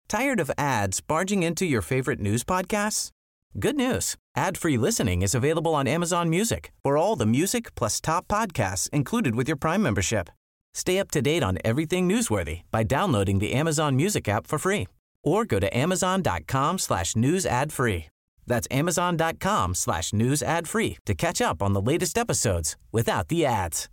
Tired of ads barging into your favorite news podcasts? Good news. Ad-free listening is available on Amazon Music for all the music plus top podcasts included with your Prime membership. Stay up to date on everything newsworthy by downloading the Amazon Music app for free or go to amazon.com/news ad free. That's amazon.com/news ad free to catch up on the latest episodes without the ads.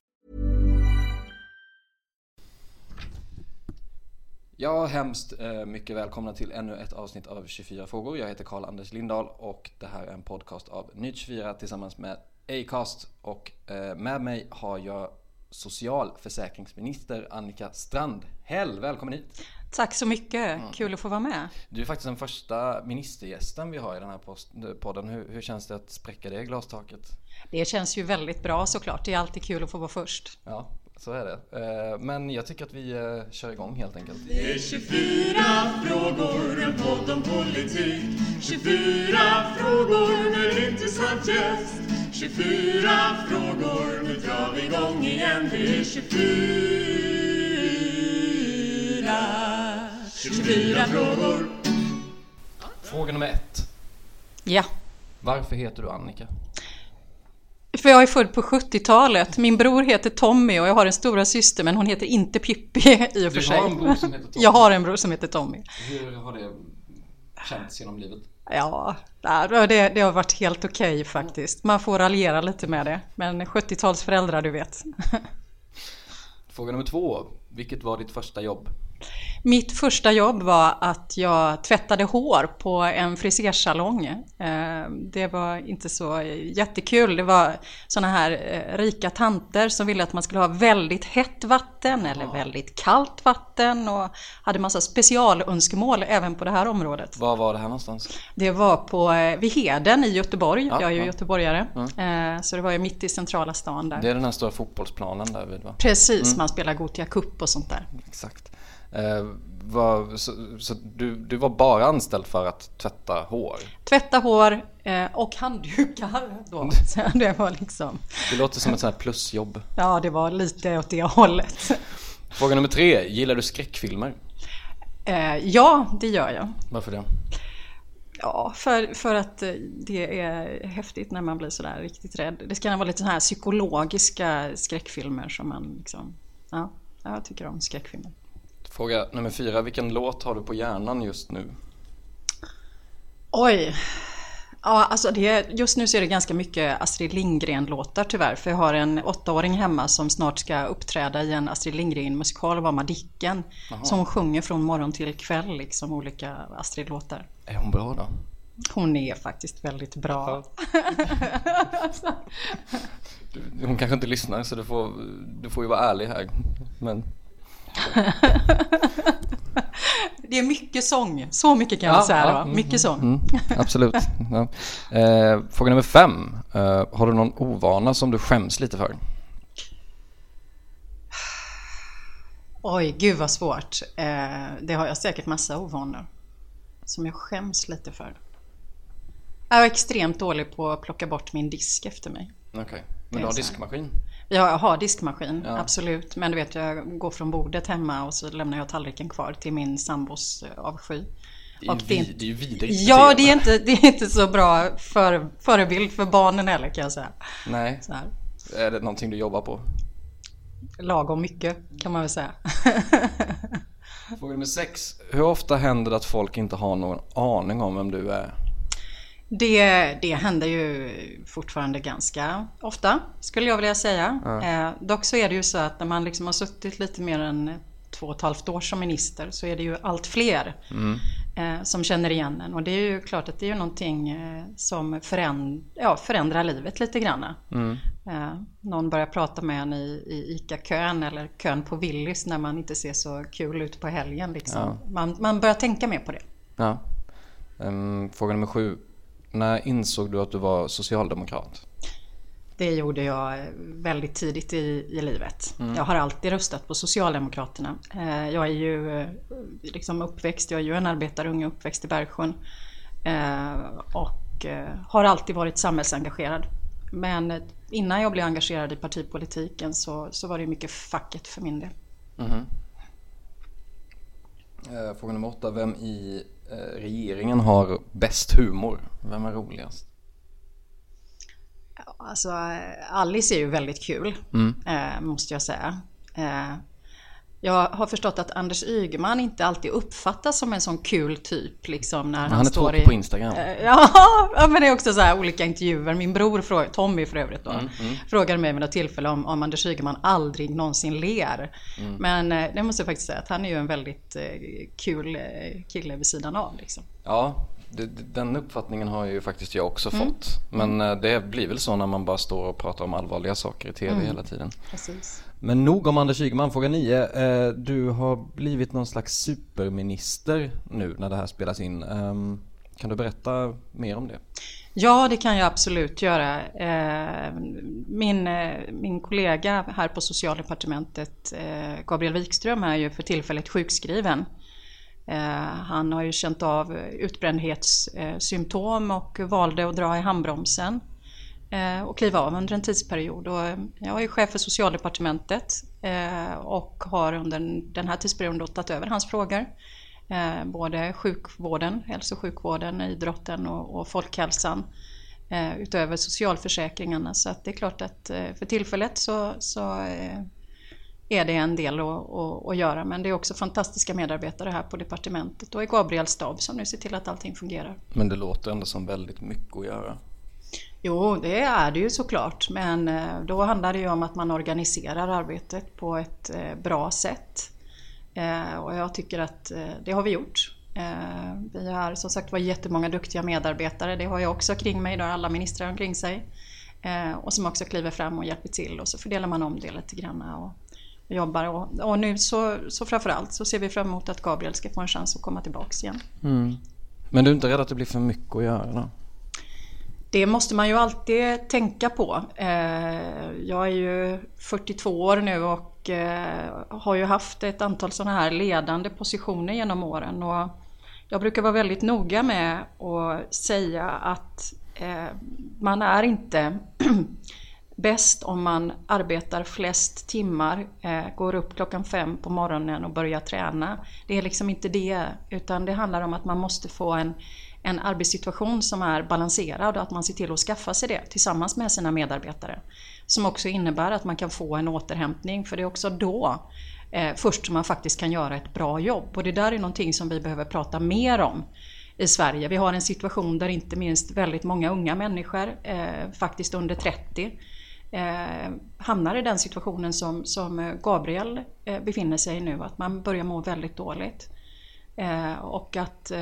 Ja, hemskt mycket välkomna till ännu ett avsnitt av 24 frågor. Jag heter Carl-Anders Lindahl och det här är en podcast av Nytt24 tillsammans med Acast. Och med mig har jag socialförsäkringsminister Annika Strandhäll. Välkommen hit. Tack så mycket, kul att få vara med. Du är faktiskt den första ministergästen vi har i den här podden. Hur känns det att spräcka det glastaket? Det känns ju väldigt bra såklart, det är alltid kul att få vara först. Ja, så är det. Men jag tycker att vi kör igång helt enkelt. Det är 24 frågor, en podd om politik. 24 frågor med intressant gäst. 24 frågor, nu drar vi igång igen. Det är 24 frågor. Fråga nummer 1. Ja. Varför heter du Annika? För jag är född på 70-talet. Min bror heter Tommy och jag har en stora syster, men hon heter inte Pippi i och för sig. Du har en bror som heter Tommy? Jag har en bror som heter Tommy. Hur har det känts genom livet? Ja, det har varit helt okej faktiskt. Man får raljera lite med det. Men 70-talsföräldrar, du vet. Fråga nummer 2. Vilket var ditt första jobb? Mitt första jobb var att jag tvättade hår på en frisersalong. Det var inte så jättekul. Det var såna här rika tanter som ville att man skulle ha väldigt hett vatten eller väldigt kallt vatten och hade massa specialönskemål även på det här området. Var var det här någonstans? Det var vid Heden i Göteborg. Jag är ju göteborgare. Så det var ju mitt i centrala stan där. Det är den här stora fotbollsplanen där vid, va? Precis, man spelar Gothia Cup och sånt där. Exakt. Så du var bara anställd för att tvätta hår? Tvätta hår och handdukar då. Så det var liksom... Det låter som ett sånt här plusjobb. Ja, det var lite åt det hållet. Fråga nummer 3. Gillar du skräckfilmer? Ja, det gör jag. Varför det? Ja, för att det är häftigt när man blir sådär riktigt rädd. Det ska vara lite sådana här psykologiska skräckfilmer som man liksom... Ja, jag tycker om skräckfilmer. Fråga nummer 4. Vilken låt har du på hjärnan just nu? Oj. Ja, alltså just nu så är det ganska mycket Astrid Lindgren-låtar tyvärr. För jag har en 8-åring hemma som snart ska uppträda i en Astrid Lindgren-musikal, var Madicken. Som hon sjunger från morgon till kväll, liksom olika Astrid-låtar. Är hon bra då? Hon är faktiskt väldigt bra. Hon kanske inte lyssnar, så du får ju vara ärlig här. Men... Det är mycket sång. Så mycket kan jag säga då. Mycket sång. Absolut. Ja. Fråga nummer 5. Har du någon ovana som du skäms lite för? Oj, gud vad svårt. Det har jag säkert massa ovanor som jag skäms lite för. Jag är extremt dålig på att plocka bort min disk efter mig. Okej. Men du har diskmaskin? Ja, jag har diskmaskin, absolut. Men du vet, jag går från bordet hemma och så lämnar jag tallriken kvar till min sambos avsky. Det är ju vidrigt. Ja, det är inte så bra förebild för barnen heller, kan jag säga. Nej. Så här. Är det någonting du jobbar på? Lagom mycket, kan man väl säga. Fråga nummer 6. Hur ofta händer det att folk inte har någon aning om vem du är? Det händer ju fortfarande ganska ofta, skulle jag vilja säga. Dock så är det ju så att när man liksom har suttit lite mer än 2,5 år som minister, så är det ju allt fler som känner igen en. Och det är ju klart att det är ju någonting som förändrar livet lite grann. Någon börjar prata med en i ICA-kön eller kön på Willys när man inte ser så kul ut på helgen. Liksom. Man börjar tänka mer på det. Ja. Fråga nummer 7. När insåg du att du var socialdemokrat? Det gjorde jag väldigt tidigt i livet. Jag har alltid röstat på Socialdemokraterna. Jag är ju liksom uppväxt, jag är ju en arbetarunge uppväxt i Bergsjön. Och har alltid varit samhällsengagerad. Men innan jag blev engagerad i partipolitiken så var det mycket facket för min del. Fråga nummer 8. Vem i regeringen har bäst humor? Vem är roligast? Alltså, Alice är ju väldigt kul, måste jag säga. Jag har förstått att Anders Ygeman inte alltid uppfattas som en sån kul typ. Liksom, när han är står på Instagram. Ja, men det är också så här olika intervjuer. Min bror, Tommy för övrigt då, frågade mig vid något tillfälle om Anders Ygeman aldrig någonsin ler. Men det måste jag faktiskt säga att han är ju en väldigt kul kille vid sidan av. Liksom. Ja, den uppfattningen har ju faktiskt jag också fått. Men det blir väl så när man bara står och pratar om allvarliga saker i tv hela tiden. Precis. Men nog om Anders Ygeman. Fråga 9. Du har blivit någon slags superminister nu när det här spelas in. Kan du berätta mer om det? Ja, det kan jag absolut göra. Min kollega här på socialdepartementet, Gabriel Wikström, är ju för tillfället sjukskriven. Han har ju känt av utbrändhetssymptom och valde att dra i handbromsen och kliva av under en tidsperiod. Och jag är chef för socialdepartementet och har under den här tidsperioden tagit över hans frågor. Både sjukvården, hälso- och sjukvården, idrotten och folkhälsan utöver socialförsäkringarna. Så att det är klart att för tillfället så är det en del att göra. Men det är också fantastiska medarbetare här på departementet och i Gabriels stab som nu ser till att allting fungerar. Men det låter ändå som väldigt mycket att göra. Jo, det är det ju såklart. Men då handlar det ju om att man organiserar arbetet på ett bra sätt. Och jag tycker att det har vi gjort. Vi har som sagt var jättemånga duktiga medarbetare. Det har jag också kring mig, då alla ministrar omkring sig. Och som också kliver fram och hjälper till. Och så fördelar man om det lite grann och jobbar. Och nu så framförallt så ser vi fram emot att Gabriel ska få en chans att komma tillbaka igen. Men du är inte rädd att det blir för mycket att göra då? Det måste man ju alltid tänka på. Jag är ju 42 år nu och har ju haft ett antal sådana här ledande positioner genom åren. Och jag brukar vara väldigt noga med att säga att man är inte bäst om man arbetar flest timmar, går upp 5:00 på morgonen och börjar träna. Det är liksom inte det, utan det handlar om att man måste få en arbetssituation som är balanserad och att man ser till att skaffa sig det tillsammans med sina medarbetare. Som också innebär att man kan få en återhämtning, för det är också då först som man faktiskt kan göra ett bra jobb. Och det där är någonting som vi behöver prata mer om i Sverige. Vi har en situation där inte minst väldigt många unga människor, faktiskt under 30, hamnar i den situationen som Gabriel befinner sig i nu. Att man börjar må väldigt dåligt. Och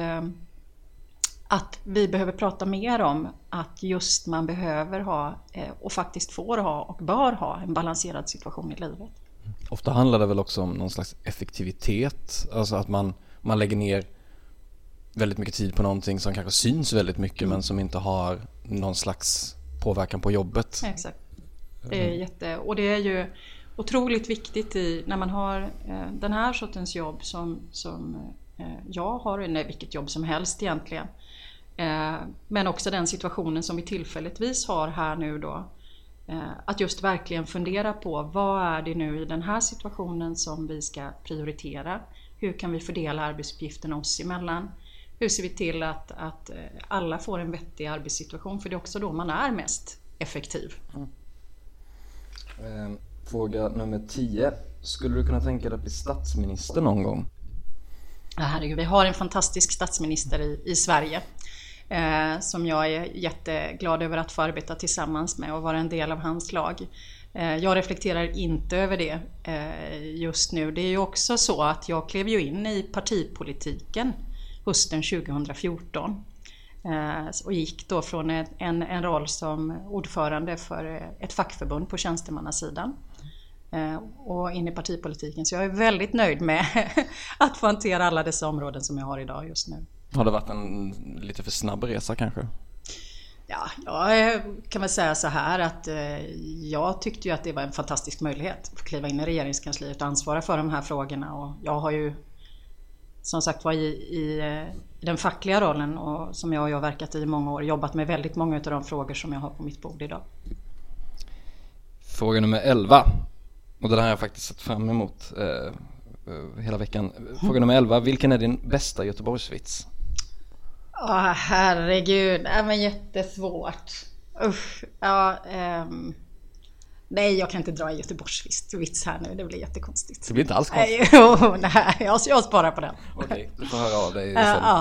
att vi behöver prata mer om att just man behöver ha och faktiskt får ha och bör ha en balanserad situation i livet. Ofta handlar det väl också om någon slags effektivitet. Alltså att man lägger ner väldigt mycket tid på någonting som kanske syns väldigt mycket men som inte har någon slags påverkan på jobbet. Exakt. Det är och det är ju otroligt viktigt när man har den här sortens jobb som jag har, eller vilket jobb som helst egentligen. Men också den situationen som vi tillfälligtvis har här nu då. Att just verkligen fundera på vad är det nu i den här situationen som vi ska prioritera? Hur kan vi fördela arbetsuppgifterna oss emellan? Hur ser vi till att alla får en vettig arbetssituation? För det är också då man är mest effektiv. Fråga nummer 10. Skulle du kunna tänka dig att bli statsminister någon gång? Herregud, vi har en fantastisk statsminister i Sverige. Som jag är jätteglad över att få arbeta tillsammans med och vara en del av hans lag. Jag reflekterar inte över det just nu. Det är ju också så att jag klev ju in i partipolitiken hösten 2014 och gick då från en roll som ordförande för ett fackförbund på tjänstemannasidan och in i partipolitiken. Så jag är väldigt nöjd med att få hantera alla dessa områden som jag har idag just nu. Har det varit en lite för snabb resa kanske? Ja, jag kan väl säga så här att jag tyckte ju att det var en fantastisk möjlighet att kliva in i regeringskansliet och ansvara för de här frågorna. Och jag har ju som sagt var i den fackliga rollen och som jag har verkat i många år, jobbat med väldigt många av de frågor som jag har på mitt bord idag. Fråga nummer 11. Och det här har jag faktiskt sett fram emot hela veckan. Fråga nummer 11. Vilken är din bästa Göteborgsvits? Herregud. Men jättesvårt. Usch. Nej, jag kan inte dra en Göteborgsvits här nu. Det blir jättekonstigt. Det blir inte alls konstigt. Nej, jag sparar på den. Okej, du får höra av dig.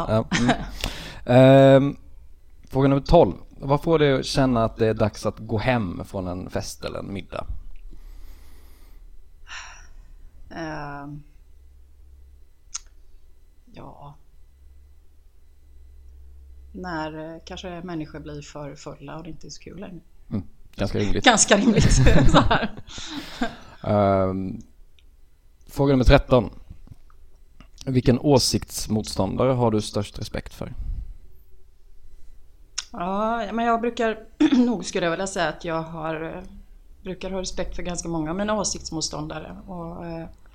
Fråga nummer 12. Vad får dig att känna att det är dags att gå hem från en fest eller en middag? När kanske människor blir för fulla och det inte är så kul längre. Ganska rimligt. Ganska rimligt. Så här. Fråga nummer 13. Vilken åsiktsmotståndare har du störst respekt för? Ja, men jag brukar nog skulle jag vilja säga att jag brukar ha respekt för ganska många av mina åsiktsmotståndare. Och,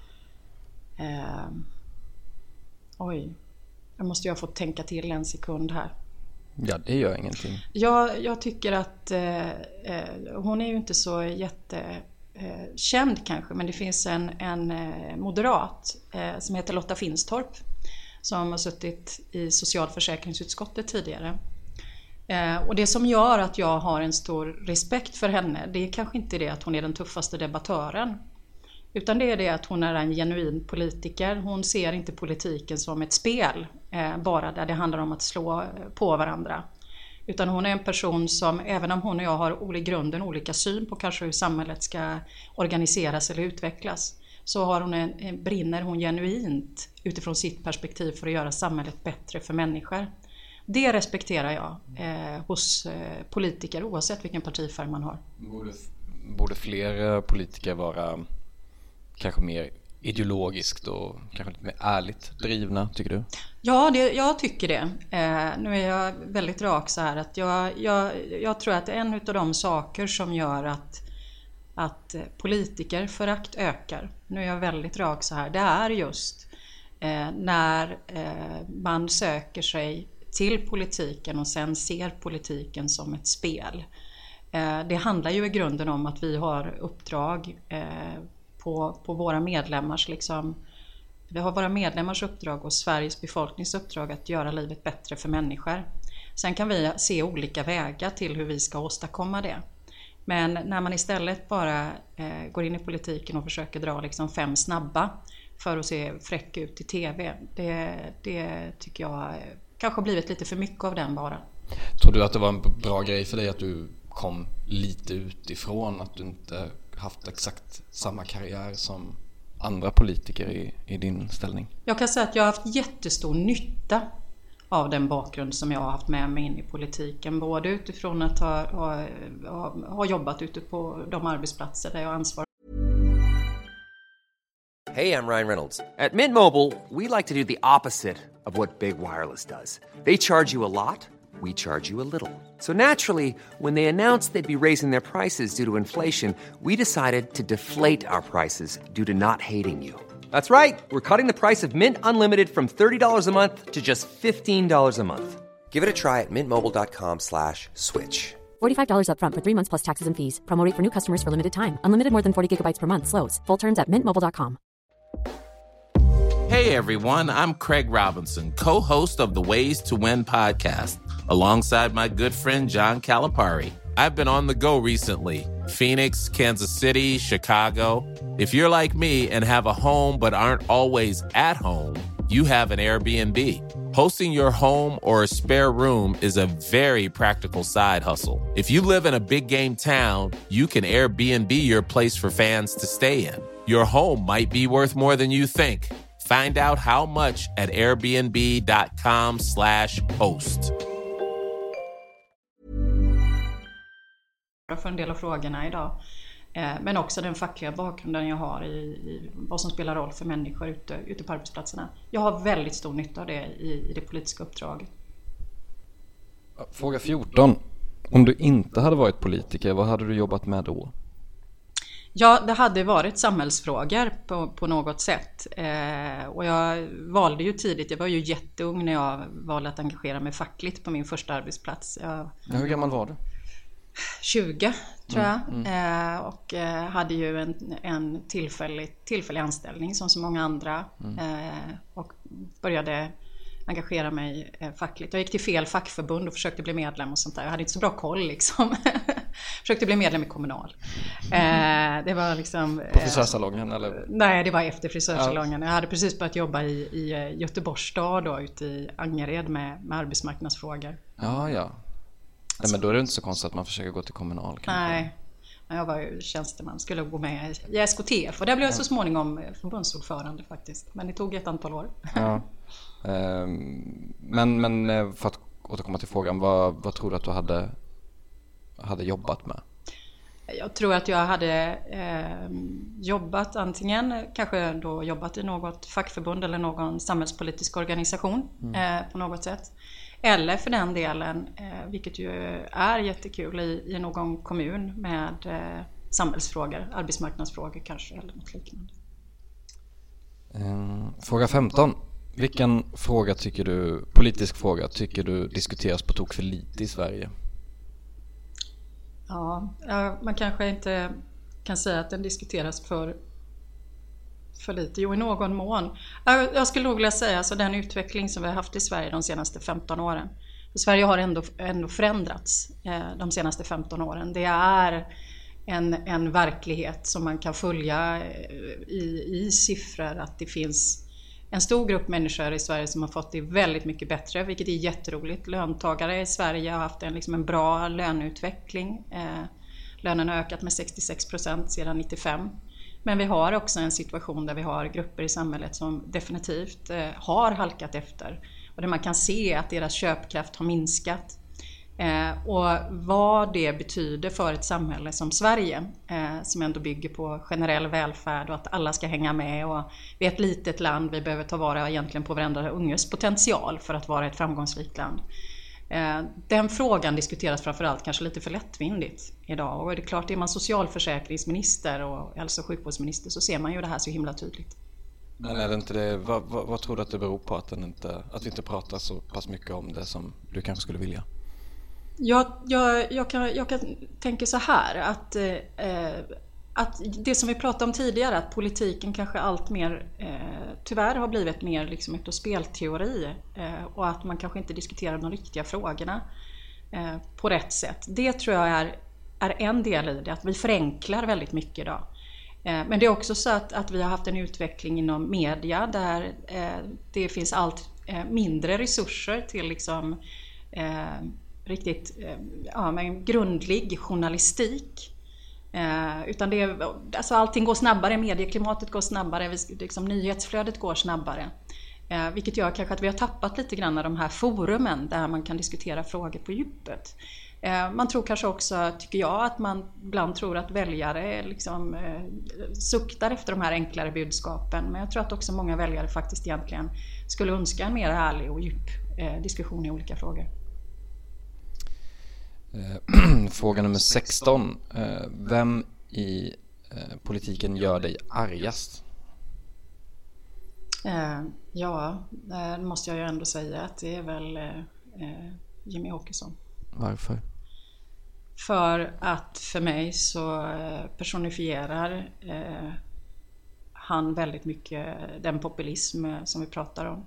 jag måste ju ha fått tänka till en sekund här. Ja, det gör ingenting. Jag tycker att hon är ju inte så jättekänd kanske, men det finns en moderat som heter Lotta Finstorp som har suttit i socialförsäkringsutskottet tidigare. Och det som gör att jag har en stor respekt för henne, det är kanske inte det att hon är den tuffaste debattören, utan det är det att hon är en genuin politiker. Hon ser inte politiken som ett spel bara där det handlar om att slå på varandra, utan hon är en person som, även om hon och jag har i grunden olika syn på kanske hur samhället ska organiseras eller utvecklas, så brinner hon genuint utifrån sitt perspektiv för att göra samhället bättre för människor. Det respekterar jag hos politiker oavsett vilken partifärg man har. Borde fler politiker vara kanske mer ideologiskt och kanske lite mer ärligt drivna, tycker du? Ja, jag tycker det. Nu är jag väldigt rak så här att jag tror att en av de saker som gör att politikerförakt ökar, nu är jag väldigt rak så här, det är just när man söker sig till politiken och sen ser politiken som ett spel. Det handlar ju i grunden om att vi har uppdrag på våra medlemmars vi har våra medlemmars uppdrag och Sveriges befolknings uppdrag att göra livet bättre för människor. Sen kan vi se olika vägar till hur vi ska åstadkomma det. Men när man istället bara går in i politiken och försöker dra 5 snabba för att se fräck ut i tv, det tycker jag kanske har blivit lite för mycket av den bara. Tror du att det var en bra grej för dig att du kom lite utifrån, att du inte haft exakt samma karriär som andra politiker i din ställning? Jag kan säga att jag har haft jättestor nytta av den bakgrund som jag har haft med mig in i politiken, både utifrån att ha jobbat ute på de arbetsplatser där jag ansvarar. Hey, I'm Ryan Reynolds. At Mint Mobile, we like to do the opposite of what Big Wireless does. They charge you a lot, we charge you a little. So naturally, when they announced they'd be raising their prices due to inflation, we decided to deflate our prices due to not hating you. That's right. We're cutting the price of Mint Unlimited from $30 a month to just $15 a month. Give it a try at mintmobile.com/switch. $45 up front for 3 months plus taxes and fees. Promo rate for new customers for limited time. Unlimited more than 40 gigabytes per month slows. Full terms at mintmobile.com. Hey everyone, I'm Craig Robinson, co-host of the Ways to Win podcast, alongside my good friend John Calipari. I've been on the go recently. Phoenix, Kansas City, Chicago. If you're like me and have a home but aren't always at home, you have an Airbnb. Hosting your home or a spare room is a very practical side hustle. If you live in a big game town, you can Airbnb your place for fans to stay in. Your home might be worth more than you think. Find out how much at airbnb.com/host. För en del av frågorna idag. Men också den fackliga bakgrunden jag har i vad som spelar roll för människor ute på arbetsplatserna. Jag har väldigt stor nytta av det i det politiska uppdraget. Fråga 14. Om du inte hade varit politiker, vad hade du jobbat med då? Ja, det hade varit samhällsfrågor på något sätt. Och jag valde ju tidigt, jag var ju jätteung när jag valde att engagera mig fackligt på min första arbetsplats. Hur gammal var du? 20 tror jag. Och hade ju en tillfällig anställning som så många andra. Och började engagera mig fackligt. Jag gick till fel fackförbund och försökte bli medlem och sånt där. Jag hade inte så bra koll liksom. Försökte bli medlem i Kommunal. Det var liksom... På frisörsalongen eller? Nej, det var efter frisörsalongen. Jag hade precis börjat jobba i Göteborgs stad då, ute i Angered med arbetsmarknadsfrågor. Ja. Nej, men då är det inte så konstigt att man försöker gå till Kommunal kanske. Nej, jag var ju tjänsteman. Skulle gå med i SKTF och där blev jag så småningom förbundsordförande faktiskt. Men det tog ett antal år. Ja. Men för att återkomma till frågan, vad tror du att du hade jobbat med? Jag tror att jag hade jobbat antingen kanske då jobbat i något fackförbund eller någon samhällspolitisk organisation på något sätt. Eller för den delen, vilket ju är jättekul, i någon kommun med samhällsfrågor, arbetsmarknadsfrågor kanske eller något liknande. Fråga 15. Vilken politisk fråga tycker du diskuteras på tok för lite i Sverige? Ja, man kanske inte kan säga att den diskuteras för lite. Jo, i någon mån. Jag skulle nog vilja säga alltså den utveckling som vi har haft i Sverige de senaste 15 åren. För Sverige har ändå förändrats de senaste 15 åren. Det är en verklighet som man kan följa i siffror, att det finns en stor grupp människor i Sverige som har fått det väldigt mycket bättre, vilket är jätteroligt. Löntagare i Sverige har haft en bra löneutveckling. Lönen har ökat med 66% sedan 95. Men vi har också en situation där vi har grupper i samhället som definitivt har halkat efter. Och där man kan se att deras köpkraft har minskat. Och vad det betyder för ett samhälle som Sverige, som ändå bygger på generell välfärd och att alla ska hänga med, och vi är ett litet land, vi behöver ta vara egentligen på varandra unges potential för att vara ett framgångsrikt land. Den frågan diskuteras framförallt kanske lite för lättvindigt idag, och det är klart, är man socialförsäkringsminister och hälso- och sjukvårdsminister så ser man ju det här så himla tydligt. Men är det inte det, vad tror du att det beror på att vi inte pratar så pass mycket om det som du kanske skulle vilja? Jag kan tänka så här att det som vi pratade om tidigare, att politiken kanske allt mer tyvärr har blivit mer liksom ett spelteori, och att man kanske inte diskuterar de riktiga frågorna på rätt sätt. Det tror jag är en del i det, att vi förenklar väldigt mycket idag. Men det är också så att vi har haft en utveckling inom media där det finns allt mindre resurser till liksom riktigt men grundlig journalistik. Utan alltså allting går snabbare, medieklimatet går snabbare, liksom nyhetsflödet går snabbare. Vilket gör kanske att vi har tappat lite grann av de här forumen där man kan diskutera frågor på djupet. Man tror kanske också, tycker jag, att man ibland tror att väljare liksom suktar efter de här enklare budskapen. Men jag tror att också många väljare faktiskt egentligen skulle önska en mer ärlig och djup diskussion i olika frågor. Fråga nummer 16. Vem i politiken gör dig argast? Ja, det måste jag ju ändå säga att det är väl Jimmie Åkesson. Varför? För att för mig så personifierar han väldigt mycket den populism som vi pratar om.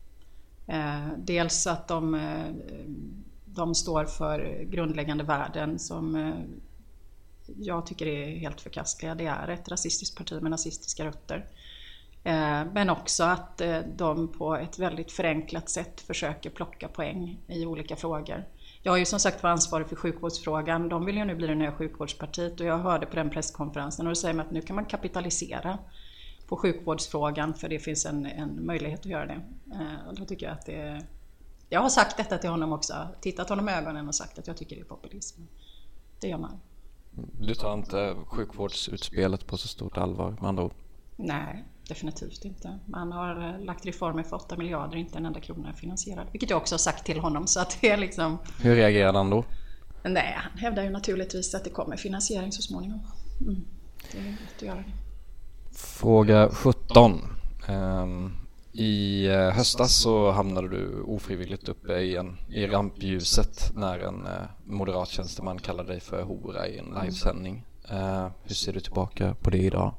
Dels att de står för grundläggande värden som jag tycker är helt förkastliga. Det är ett rasistiskt parti med nazistiska rötter. Men också att de på ett väldigt förenklat sätt försöker plocka poäng i olika frågor. Jag är ju som sagt var ansvarig för sjukvårdsfrågan. De vill ju nu bli det nya sjukvårdspartiet, och jag hörde på den presskonferensen och då säger man att nu kan man kapitalisera på sjukvårdsfrågan för det finns en möjlighet att göra det. Och då tycker jag att jag har sagt detta till honom också, tittat honom i ögonen och sagt att jag tycker det är populism. Det gör man. Du tar inte sjukvårdsutspelet på så stort allvar med andra ord? Nej, definitivt inte. Man har lagt reformer för 8 miljarder, inte en enda krona är finansierad. Vilket jag också har sagt till honom, så att det är liksom... Hur reagerade han då? Nej, han hävdar ju naturligtvis att det kommer finansiering så småningom. Det är lätt att göra det. Fråga 17. I höstas så hamnade du ofrivilligt uppe i rampljuset när en moderat tjänsteman kallade dig för hora i en livesändning. Hur ser du tillbaka på det idag?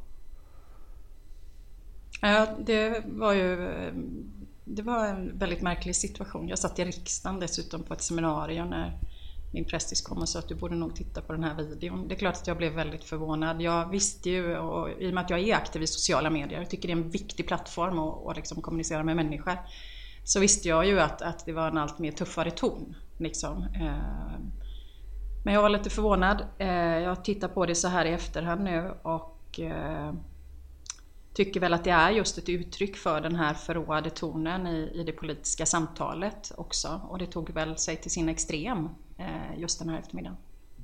Ja, det var en väldigt märklig situation. Jag satt i riksdagen dessutom på ett seminarium när min prästis kom och sa att du borde nog titta på den här videon. Det är klart att jag blev väldigt förvånad. Jag visste ju, och i och med att jag är aktiv i sociala medier, jag tycker det är en viktig plattform att liksom kommunicera med människor, så visste jag ju att det var en allt mer tuffare ton. Liksom. Men jag var lite förvånad. Jag tittar på det så här i efterhand nu och tycker väl att det är just ett uttryck för den här förråade tonen i det politiska samtalet också. Och det tog väl sig till sin extrem just den här eftermiddagen.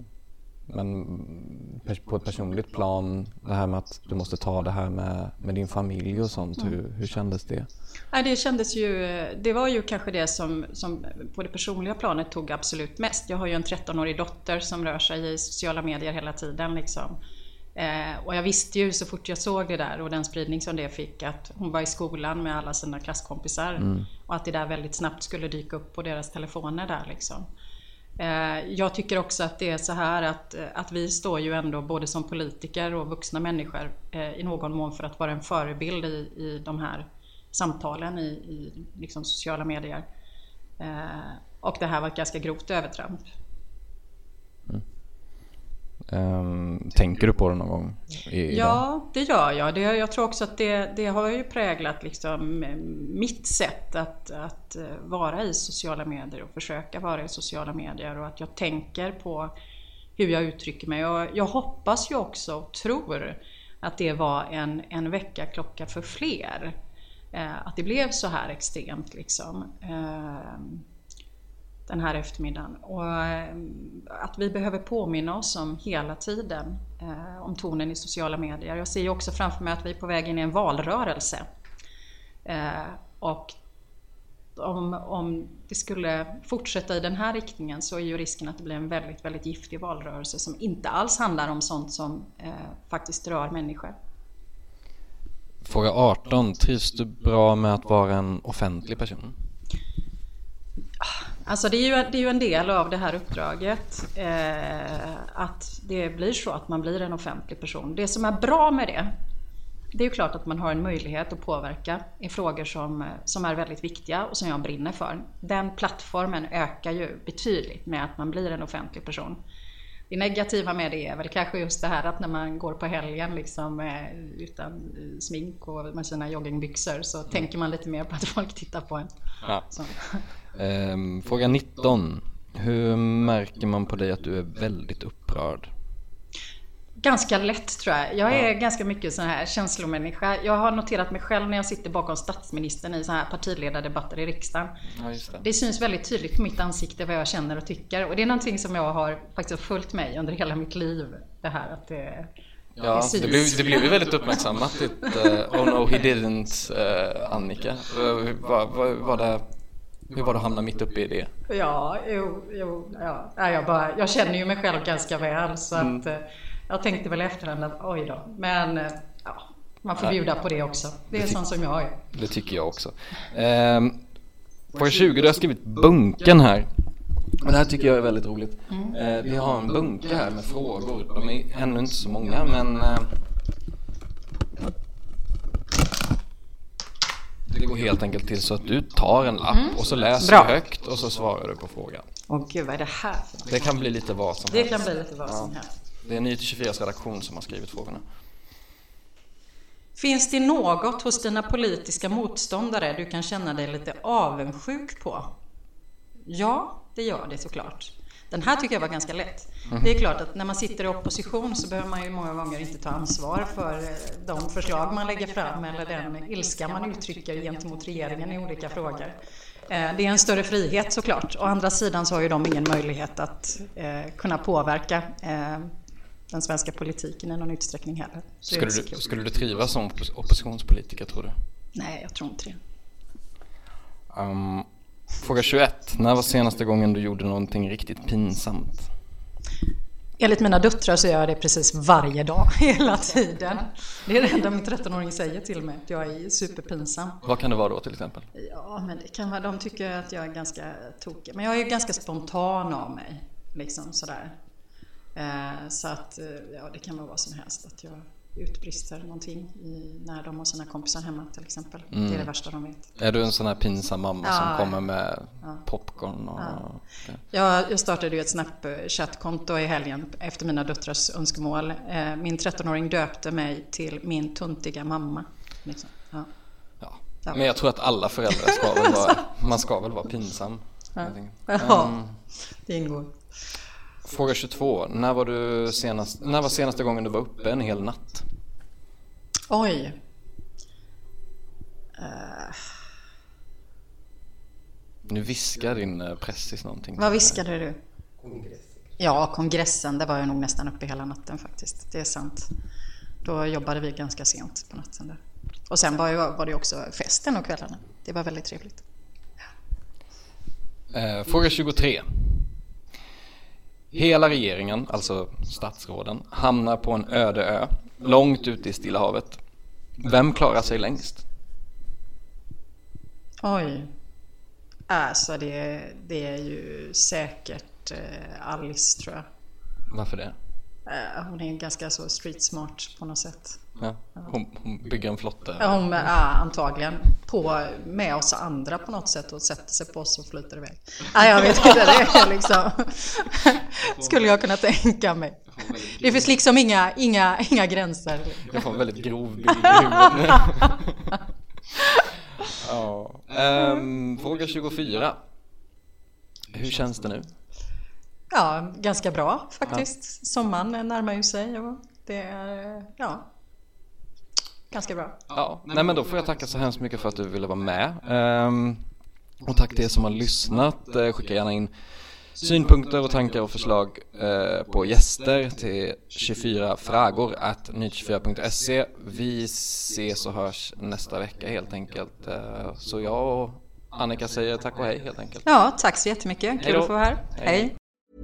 Men på ett personligt plan, det här med att du måste ta det här med din familj och sånt, hur kändes det? Det kändes ju, det var ju kanske det som på det personliga planet tog absolut mest. Jag har ju en 13-årig dotter som rör sig i sociala medier hela tiden liksom. Och jag visste ju så fort jag såg det där och den spridning som det fick, att hon var i skolan med alla sina klasskompisar och att det där väldigt snabbt skulle dyka upp på deras telefoner där liksom. Jag tycker också att det är så här att vi står ju ändå både som politiker och vuxna människor i någon mån för att vara en förebild i de här samtalen i liksom sociala medier. Och det här var ett ganska grovt övertramp. Tänker du på det någon gång idag? Ja, det gör jag. Jag tror också att det har ju präglat liksom mitt sätt att vara i sociala medier och försöka vara i sociala medier, och att jag tänker på hur jag uttrycker mig. Och jag hoppas ju också och tror att det var en väckarklocka för fler. Att det blev så här extremt liksom. Den här eftermiddagen, och att vi behöver påminna oss om hela tiden om tonen i sociala medier. Jag ser ju också framför mig att vi är på väg in i en valrörelse, och om det skulle fortsätta i den här riktningen så är ju risken att det blir en väldigt, väldigt giftig valrörelse som inte alls handlar om sånt som faktiskt rör människor. Fråga 18. Trivs du bra med att vara en offentlig person? Alltså det är ju en del av det här uppdraget, att det blir så att man blir en offentlig person. Det som är bra med det är ju klart att man har en möjlighet att påverka i frågor som är väldigt viktiga och som jag brinner för. Den plattformen ökar ju betydligt med att man blir en offentlig person. Det negativa med det är väl kanske just det här att när man går på helgen liksom, utan smink och med sina joggingbyxor, så tänker man lite mer på att folk tittar på en. Ja. Fråga 19. Hur märker man på dig att du är väldigt upprörd? Ganska lätt tror jag. Jag är ganska mycket sån här känslomänniska. Jag har noterat mig själv när jag sitter bakom statsministern i så här partiledardebatter i riksdagen. Ja, just det. Det syns väldigt tydligt på mitt ansikte vad jag känner och tycker. Och det är någonting som jag har faktiskt följt mig under hela mitt liv. Det här att det syns. Det blev ju väldigt uppmärksammat. Oh no, he didn't, Annika. Hur var det att hamna mitt uppe i det? Ja. Jag känner ju mig själv ganska väl, så att jag tänkte väl efterhand att oj då. Men man får bjuda på det också. Det är sånt som jag är. Det tycker jag också. Fråga 20, du har skrivit bunken här. Och det här tycker jag är väldigt roligt. Vi har en bunke här med frågor. De är ännu inte så många, men det går helt enkelt till så att du tar en lapp och så läser du högt och så svarar du på frågan. Åh gud, vad är det här? Det kan bli lite vad som helst. Det kan bli lite vad som helst. Det är Nyheter 24s redaktion som har skrivit frågorna. Finns det något hos dina politiska motståndare du kan känna dig lite avundsjuk på? Ja, det gör det såklart. Den här tycker jag var ganska lätt. Det är klart att när man sitter i opposition så behöver man ju många gånger inte ta ansvar för de förslag man lägger fram eller den ilska man uttrycker gentemot regeringen i olika frågor. Det är en större frihet såklart. Å andra sidan så har ju de ingen möjlighet att kunna påverka den svenska politiken i någon utsträckning heller. Skulle du trivas som oppositionspolitiker, tror du? Nej, jag tror inte det. Fråga 21. När var senaste gången du gjorde någonting riktigt pinsamt? Enligt mina döttrar så gör jag det precis varje dag, hela tiden. Det är det enda min 13-åring säger till mig, att jag är superpinsam. Vad kan det vara då till exempel? Ja, men det kan vara, de tycker att jag är ganska tokig. Men jag är ganska spontan av mig, liksom sådär. Så att, ja, det kan vara vad som helst. Att jag utbrister någonting när de har sina kompisar hemma till exempel. Det är det värsta de vet. Är du en sån här pinsam mamma som kommer med popcorn? Och... Ja. Jag startade ju ett Snapchat-konto i helgen efter mina döttrars önskemål. Min 13-åring döpte mig till min tuntiga mamma. Liksom. Ja. Men jag tror att alla föräldrar ska väl vara pinsam. Ja, det ingår. Fråga 22. När var senaste gången du var uppe en hel natt? Oj. Nu viskar din pressis någonting. Vad viskade du? Ja, kongressen. Det var jag nog nästan uppe hela natten faktiskt. Det är sant. Då jobbade vi ganska sent på natten där. Och sen var det också festen och kvällarna. Det var väldigt trevligt. Fråga 23. Hela regeringen, alltså statsråden, hamnar på en öde ö långt ute i Stilla havet. Vem klarar sig längst? Oj. Alltså det är ju säkert Alice, tror jag. Varför det? Hon är ganska så street smart på något sätt. Ja, hon bygger en flotte. Antagligen med oss andra på något sätt och sätter sig på oss och flyter iväg. Jag vet inte, det är liksom skulle jag kunna tänka mig. Det finns liksom inga gränser. Jag får en väldigt grov bild i huvudet. Fråga 24. Hur känns det nu? Ja, ganska bra faktiskt. Sommaren närmar ju sig och det är ganska bra. Ja, nej, men då får jag tacka så hemskt mycket för att du ville vara med. Och tack till er som har lyssnat. Skicka gärna in synpunkter och tankar och förslag på gäster till 24fragor@nytt24.se. Vi ses och hörs nästa vecka helt enkelt. Så jag och Annika säger tack och hej helt enkelt. Ja, tack så jättemycket. Kul att få vara här. Hej.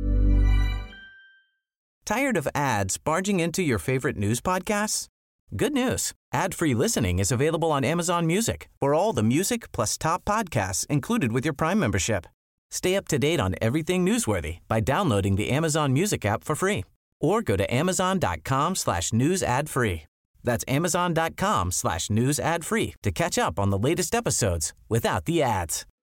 Tired of ads barging into your favorite news podcasts? Good news. Ad-free listening is available on Amazon Music for all the music plus top podcasts included with your Prime membership. Stay up to date on everything newsworthy by downloading the Amazon Music app for free or go to amazon.com/news ad free. That's amazon.com/news ad free to catch up on the latest episodes without the ads.